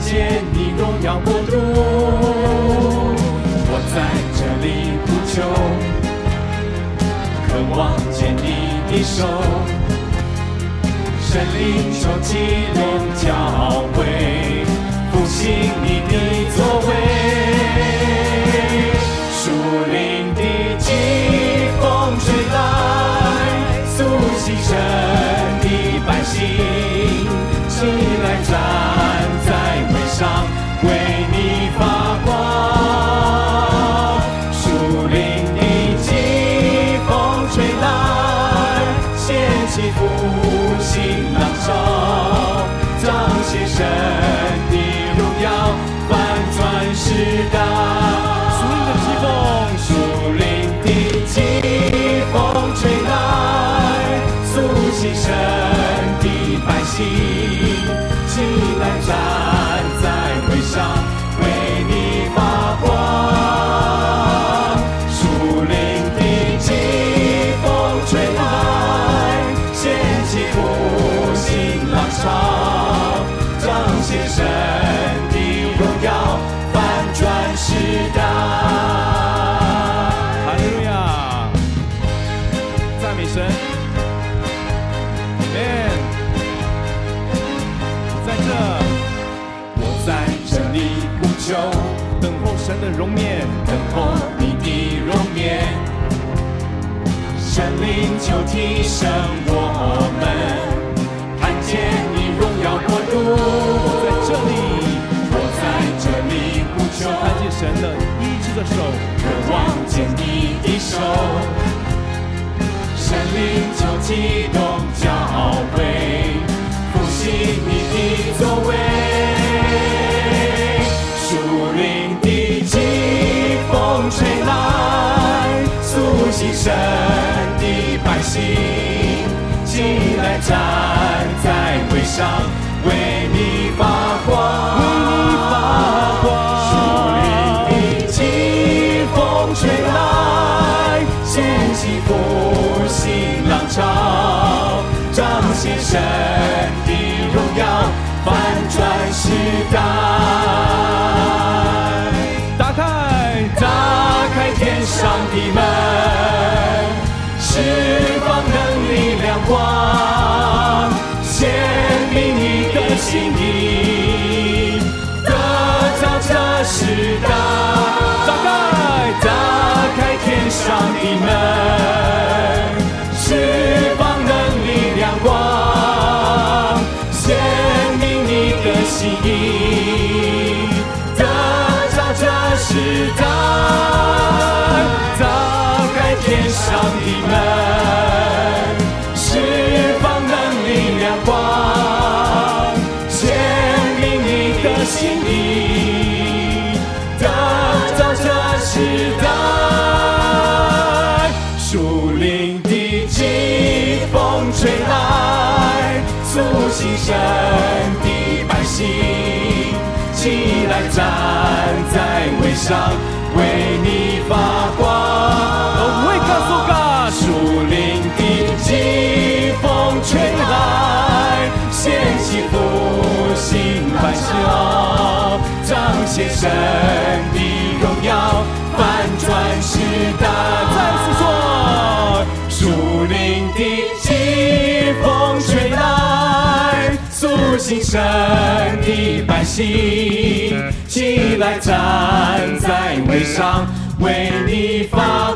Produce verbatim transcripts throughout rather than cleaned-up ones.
见你荣耀国度。我在这里呼求，渴望见你的手，神灵手激动教会，复兴你的作为。属灵的疾风吹来，苏醒神的百姓，起来站在位上，为你发光。属灵的疾风吹来，掀起复兴浪潮，彰显神的荣耀，翻转时代。属灵的疾风吹来，苏醒神的百姓，起来站在位上，为你发光。属灵的疾风吹来，掀起复兴浪潮，彰显神的荣耀，翻转时代。神 Amen。 在这我在这里呼求，等候神的容面，等候你的容面，神灵就提升我们，看见你荣耀国度。我在这里，我在这里呼求，看见神的医治的手，渴望见你的手，神灵就激动教会，复兴你的作为。属灵的疾风吹来，苏醒神的百姓，起来站在位上，为你发光，为你发光。属灵的疾风吹来，掀起复兴浪潮，彰显神的荣耀，翻转时代。打开，打开天上的门，释放能力亮光，显明你的心意，得着这时代。打开，打开天上的门，释放能力亮光，显明你的心意，得着这时代。打开天上的门，释放能力亮光，显明你的心意，得着这时代。属灵的疾风吹来，苏醒神的百姓，起来站在位上，为你发光。为告诉God，属灵的疾风吹来，掀起复兴浪潮，彰显神的荣耀，翻转时代。再次说，属灵的疾风吹来，苏醒神的百姓，起来站在位上，为你发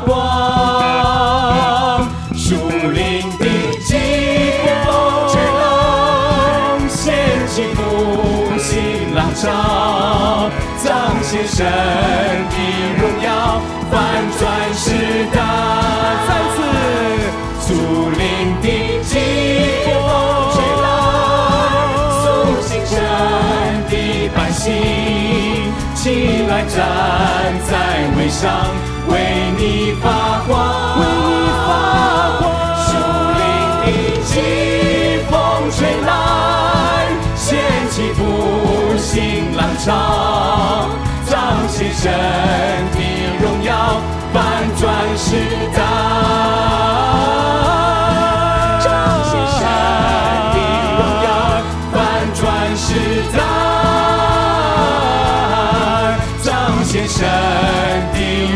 光。属灵的疾风吹来，掀起复兴浪潮，彰显神的荣耀，翻转时代。再次，属灵的疾风吹来，苏醒神的百姓，起来站在位上，为你发光，为你发光。属灵的疾风吹来，掀起复兴浪潮，彰显神的荣耀，翻转时代。彰显神的荣耀，翻转时代。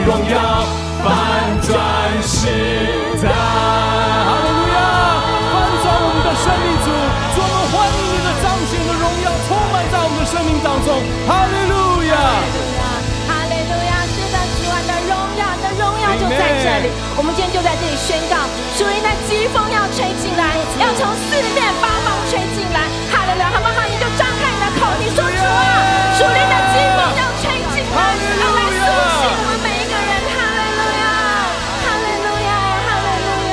荣耀翻转时代。 哈利路亚！翻转我们的生命主，主，我们欢迎你的彰显的荣耀充满在我们的生命当中。哈利路亚！ 哈利路亚！是的，主啊，你的荣耀，你的荣耀就在这里。我们今天就在这里宣告，属灵的疾风要吹进来，要从四面八方吹进来。哈利路亚！好不好？你就张开你的口，你说主啊，属灵的疾风要吹进来，要来苏醒我们每一个人。哈利路亚！哈利路亚！哈利路亚！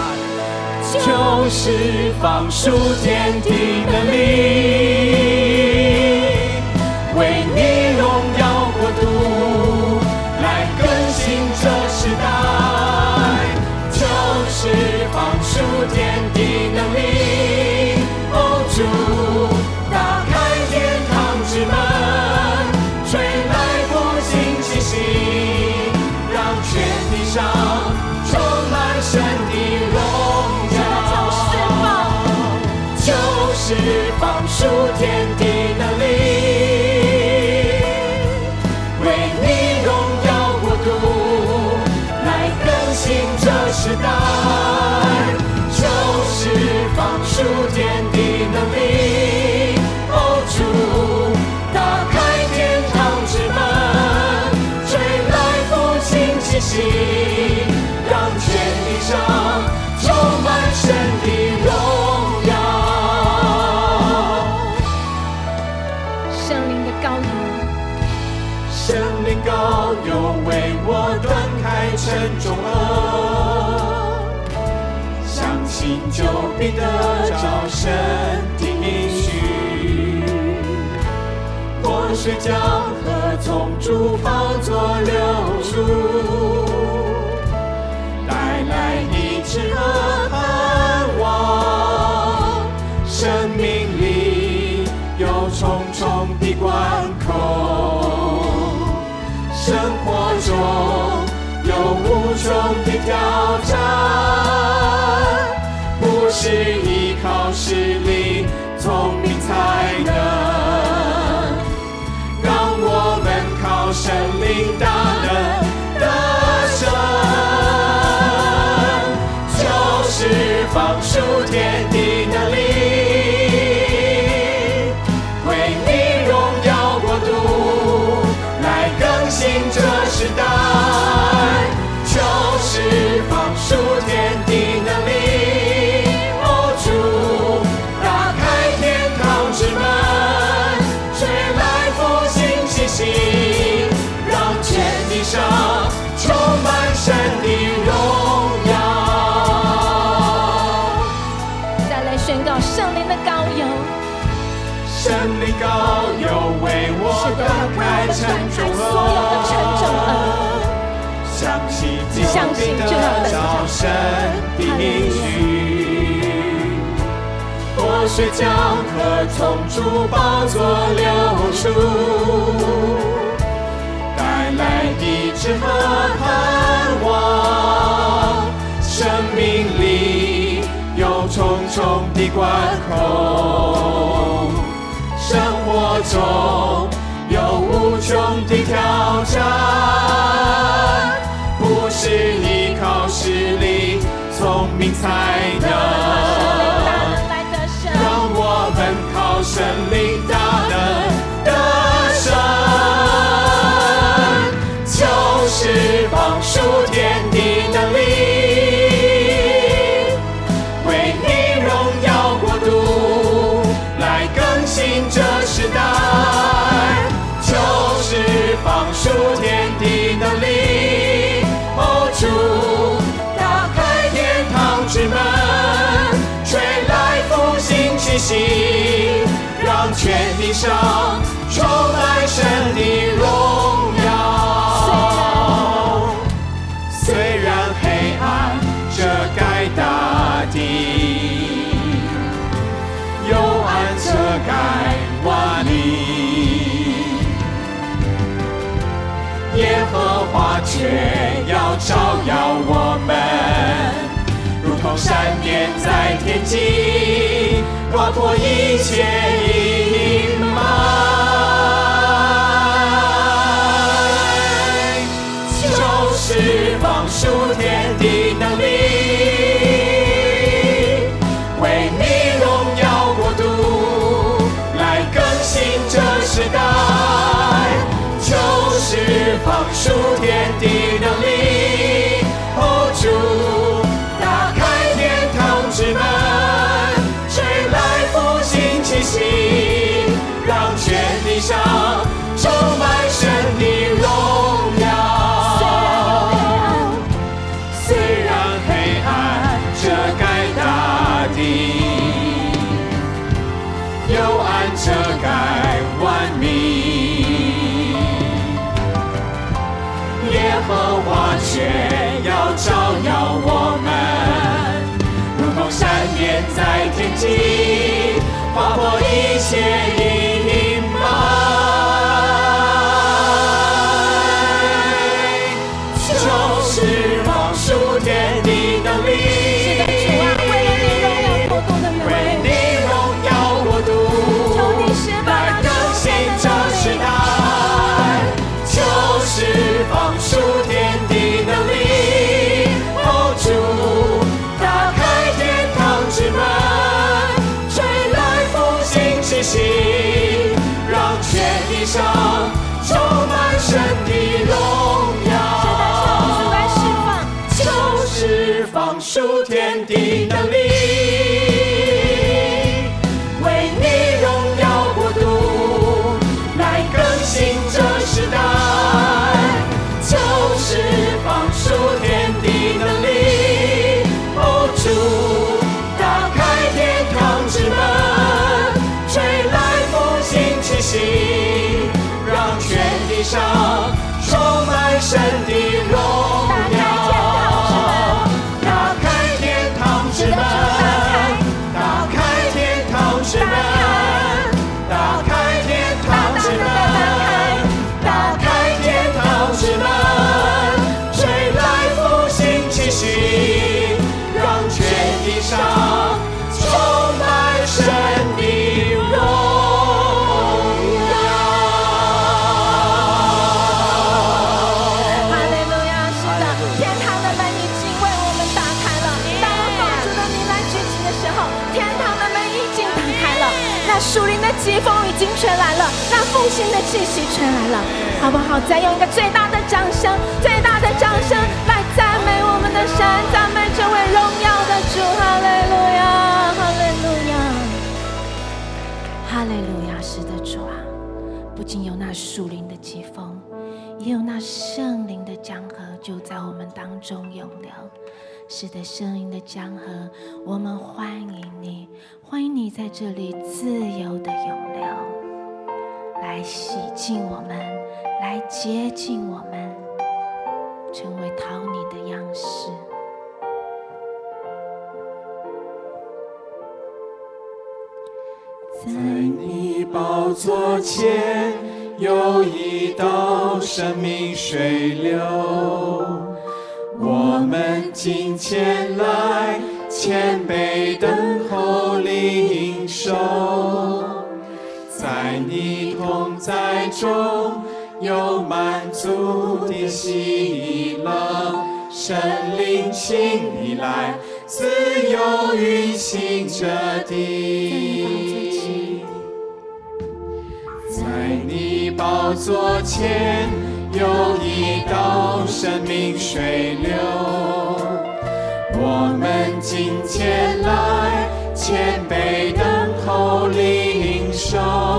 就是放属天地能力，为你荣耀国度来更新这时代。就是放属天地能力，哦主，打开天堂之门，吹来复兴气息，让全地上充满神的荣耀。就是放属天地能力，为你荣耀国度来更新这时代。就是放属天地能力，哦主，打开天堂之门，吹来复兴气息，让全地上充满神的荣耀。圣灵高油为我断开沉重恶，相信就必得着神的应许。活水江河从主宝座流出，带来医治和盼望。生命里有重重的关口，生活中有无穷的挑战，不是依靠实力、聪明才能，让我们靠神灵大能得胜，就是放属天地能力，为你荣耀国度来更新这时代。就是放属天地能力，哦主，打开天堂之门，吹来复兴气息，让全地上充满神的荣耀。 再来宣告圣灵的膏油， 圣灵膏油为我断开沉重所有的沉重恶， 相信就必得着神的应许。活水江河从主宝座流出，带来医治和盼望。生命里有重重的关口，生活中有无穷的挑战，不是依靠实力、聪明才能，让我们靠神灵大能得胜，就是放属天地能力，为你荣耀国度来更新这时代。就是放属天地能力，哦主，打开天堂之门，吹来复兴气息，让全地上充满神的荣耀。虽然黑暗遮盖大地，幽暗遮盖万里，耶和华却要照耀我们，如同闪电在天际，划破一切阴霾。就就是放属天的能力，为你荣耀国度来更新这时代，就是放属天的能力。哦，主，打开天堂之门，吹来复兴气息，让全地上充满神的荣耀。虽然黑暗遮盖大地，幽暗遮盖万民，耶和华却要照耀我们，如同闪电在天际，划破一切阴霾。就是放属天的能力，为你荣耀国度，来更新这时代，就是放属天的能力。哦，主，打开天堂之门，吹来复兴气息，让全地上充满神的荣耀。就是放属天的能力，为你荣耀国度来更新这时代，就是放属天的能力。哦，主，打开天堂之门，吹来复兴气息，让全地上充满神的荣耀。 属灵的疾风已经吹来了，那复兴的气息吹来了，好不好？再用一个最大的掌声，最大的掌声来赞美我们的神，赞美这位荣耀的主。哈利路亚，哈利路亚，哈利路亚！是的，主啊，不仅有那属灵的疾风，也有那圣灵的江河就在我们当中涌流。是的，圣灵的江河，我们欢迎你，欢迎你在这里自由的涌流，来洗净我们，来洁净我们，成为讨你的样式。 在你宝座前有一道生命水流，我们今前来谦卑等候领受，在你同在中有满足的喜乐，神灵请你来自由运行这地。在你宝座前有一道生命水流，我们今前来谦卑等候领受，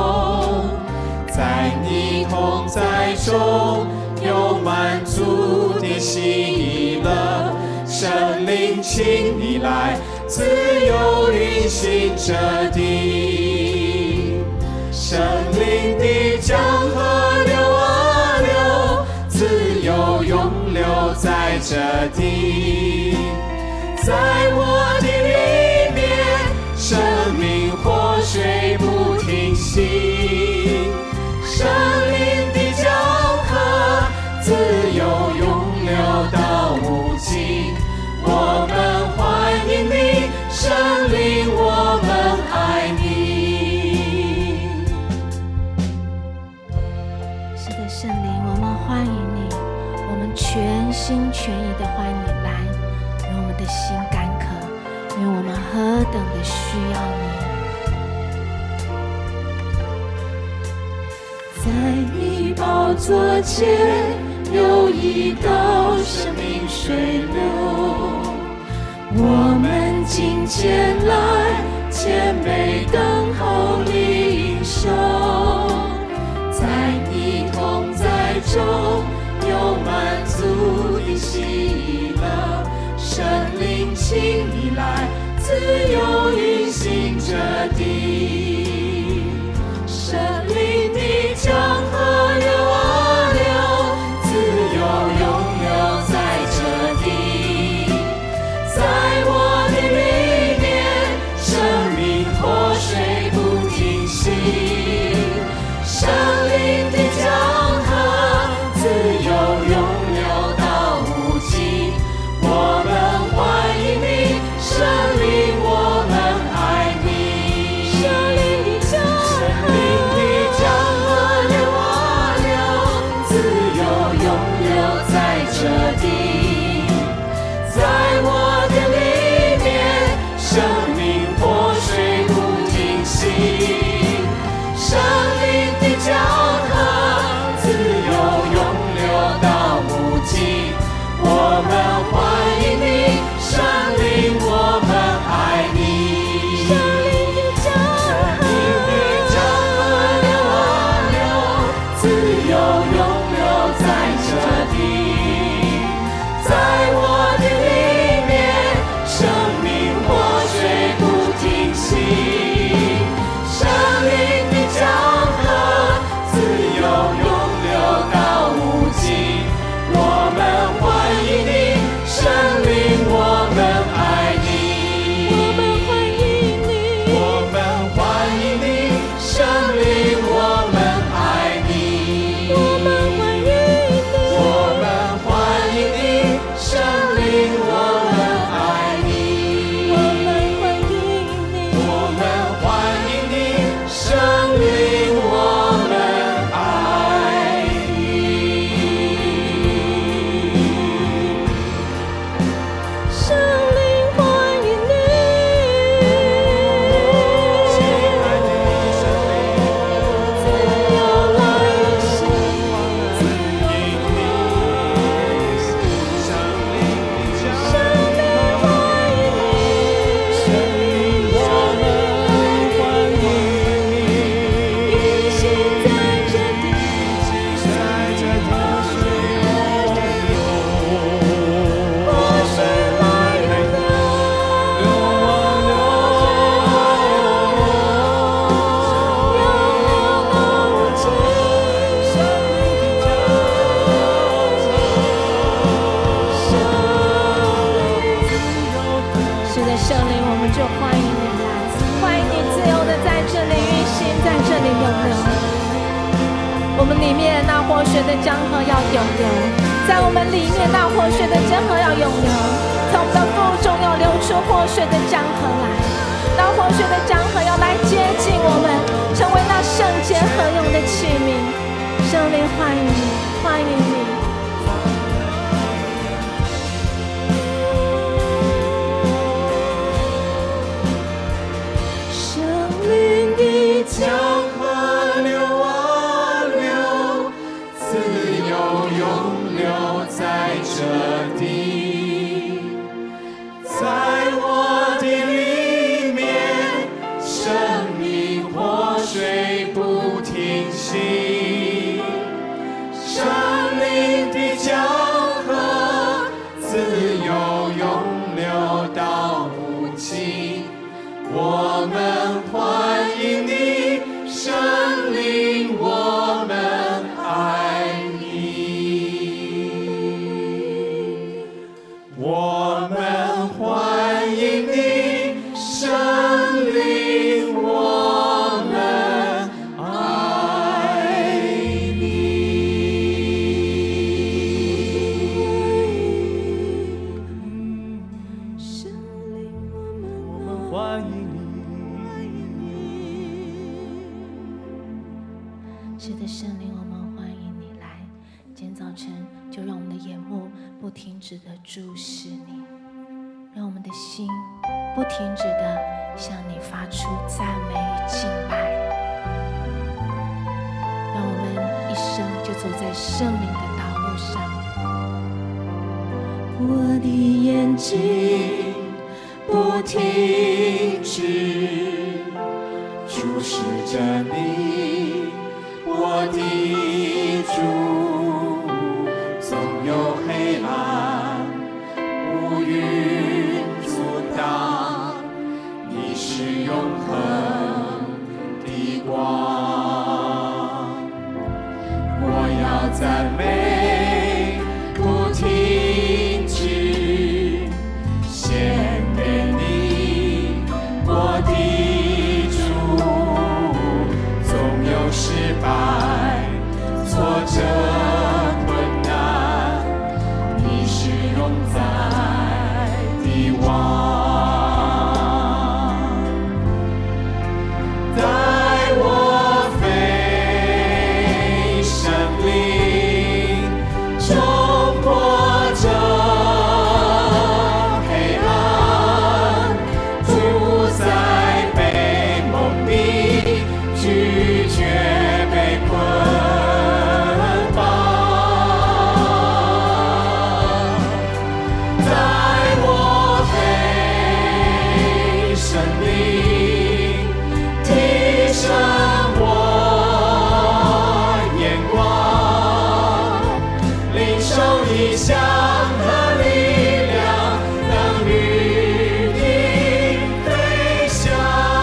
在你同在中有满足的喜乐，神灵请你来自由运行这地，神灵的江河流啊流，自由涌流在这地，在我的里面生命活水不停息，神灵的江河自由涌流到无尽，我们欢迎你，神灵我们爱你。 是的，圣灵，我们欢迎你，我们全心全意的欢迎你来，让我们的心干渴，因为我们何等的需要你。 在你宝座前有一道生命水流，我们今前来谦卑等候领受，在你同在中有满足的喜乐，圣灵请你来自由运行这地，圣灵的江河流啊流，自由永流在这地，在我的里面生命活水不停息，圣灵的江河自由永流到无尽，我们欢迎你，圣灵我们爱你，圣灵的江河流啊流，自由永流在这地，在我的里面生命活水不停息，圣灵的江河自由永流到无尽，我们欢迎你，圣灵我们爱你，圣灵的江河流啊流，自由永流在这地，在我的里面生命活水不停息，圣灵的江河自由永流到无尽，我们欢迎你，圣灵我们爱你，我们欢迎你，我们欢迎你，圣灵我们爱你，我们欢迎你，我们欢迎你，圣灵我们爱你，我们欢迎你，我们欢迎你，圣灵我们爱你。圣灵欢迎你，亲爱的圣灵，自由来行，自由你，圣灵的江河，圣灵欢迎你，圣灵我们欢迎你，运行在这地，在这地水流，活水来流，流啊流，永流到无尽，圣灵的江河，圣灵是的，圣灵，我们就欢迎你来，欢迎你自由的在这里运行，在这里永流。我们里面那活水的江河要永流，在我们里面那活水的江河要永流，从我们的腹中要流出活水的江河来，那活水的江河要来接近我们，成为那圣洁合用的器皿。圣灵欢迎你，欢迎你。圣灵的江河流啊流，自由永流在这地，在我的里面生命活水不停息，圣灵的江河自由永流到无尽，我们欢迎你，圣灵我们爱你，我们欢迎你，圣灵我们爱你。是的，圣灵，我们欢迎你来。今天早晨，就让我们的眼目不停止的注视你，让我们的心不停止的向你发出赞美与敬拜，让我们一生就走在圣灵的道路上。 我的眼睛不停止注视着你，我的主，总有黑暗乌云阻挡，你是永恒的光。我要赞美不停止献给你，我的主，总有失败挫折困难，你是永在的王。带我飞，生灵冲破这黑暗，主宰被蒙蔽，拒绝被捆绑。带我飞，生灵提升我眼光，领受异象和力量，能与你飞翔。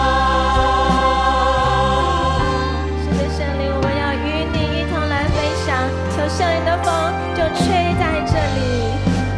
是的，圣灵，我们要与你一同来飞翔，求圣灵的风就吹在这里。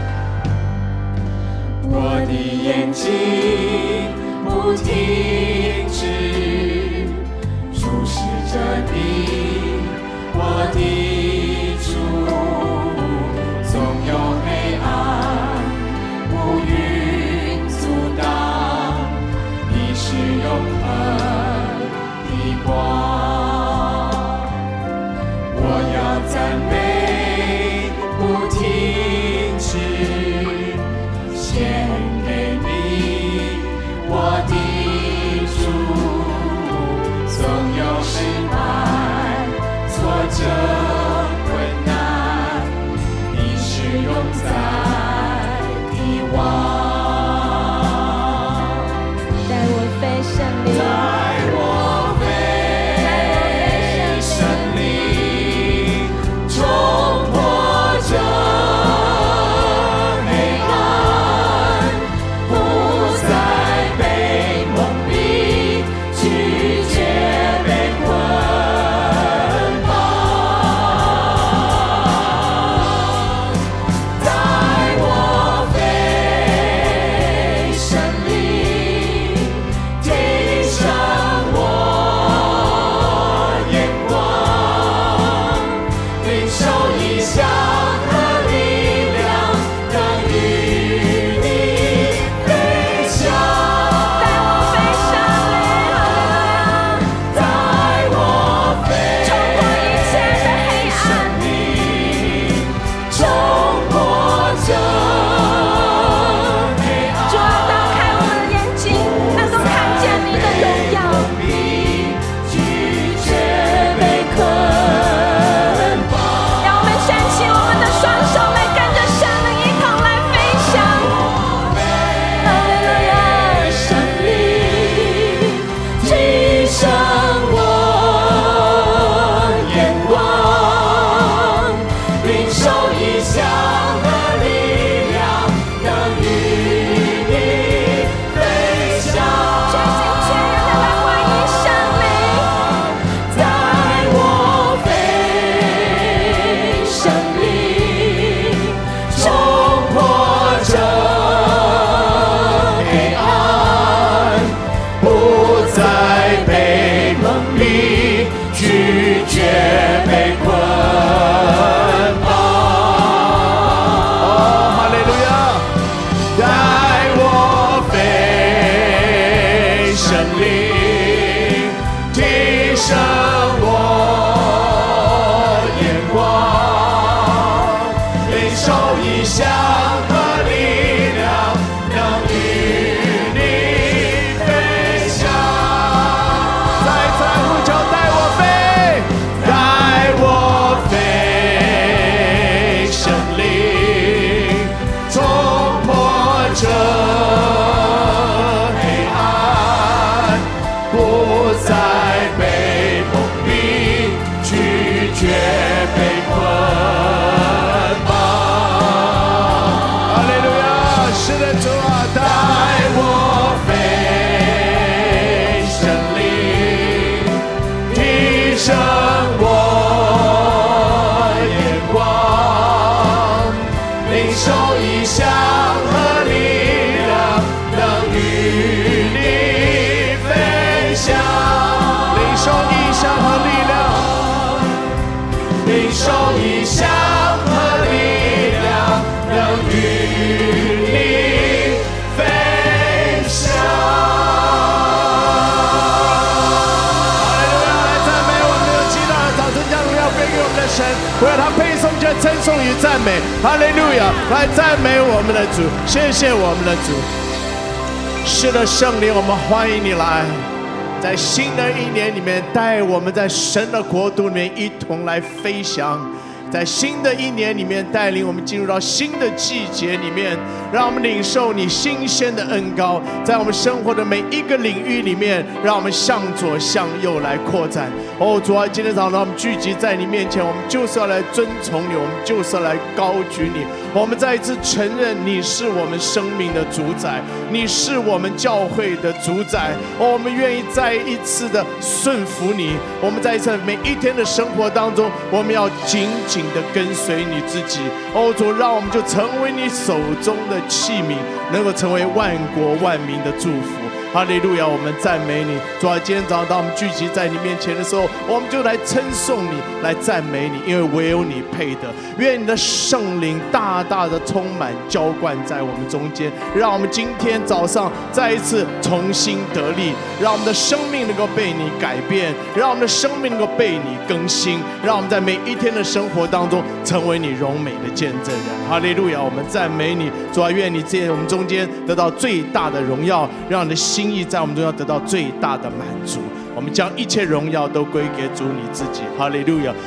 我的眼睛不停止注视着你，我的主，总有黑暗乌云阻挡，你是永恒的光。我要赞美不停止献给你，我的主，总有失败挫折困难，你是永在的王。 带我飞，圣灵， 带我飞，生灵冲破这黑暗，不再被蒙蔽，拒绝被捆绑。带我飞， 异象和力量，能与你飞翔。 再次来呼求，带我飞， 带我飞，圣灵冲破这黑暗，不再被蒙蔽，拒绝被捆绑。 哈利路亚！是的，主啊，带我飞，圣灵提升我眼光，领受异象和力量，能与你飞翔。 领受异象和力量， 领受异象和力量，能与你飞翔。 哈利路亚！来赞美我们的祈祷，掌声将荣耀归给我们的神，为他配颂这称颂与赞美。哈利路亚！来赞美我们的主，谢谢我们的主。是的，圣灵，我们欢迎你来，在新的一年里面带我们在神的国度里面一同来飞翔，在新的一年里面带领我们进入到新的季节里面，让我们领受你新鲜的恩膏，在我们生活的每一个领域里面，让我们向左向右来扩展。哦，主啊，今天早上我们聚集在你面前，我们就是要来遵从你，我们就是要来高举你。我们再一次承认你是我们生命的主宰，你是我们教会的主宰。哦，我们愿意再一次的顺服你。我们在一次每一天的生活当中，我们要紧紧的跟随你自己。哦，主，让我们就成为你手中的器皿，能够成为万国万民的祝福。哈利路亚！我们赞美你，主啊！今天早上当我们聚集在你面前的时候，我们就来称颂你，来赞美你，因为唯有你配得。愿你的圣灵大大的充满浇灌在我们中间，让我们今天早上再一次重新得力，让我们的生命能够被你改变，让我们的生命能够被你更新，让我们在每一天的生活当中成为你荣美的见证人。哈利路亚！我们赞美你，主啊！愿你在我们中间得到最大的荣耀，让你的心意在我们中要得到最大的满足。我们将一切荣耀都归给主你自己。哈利路亚！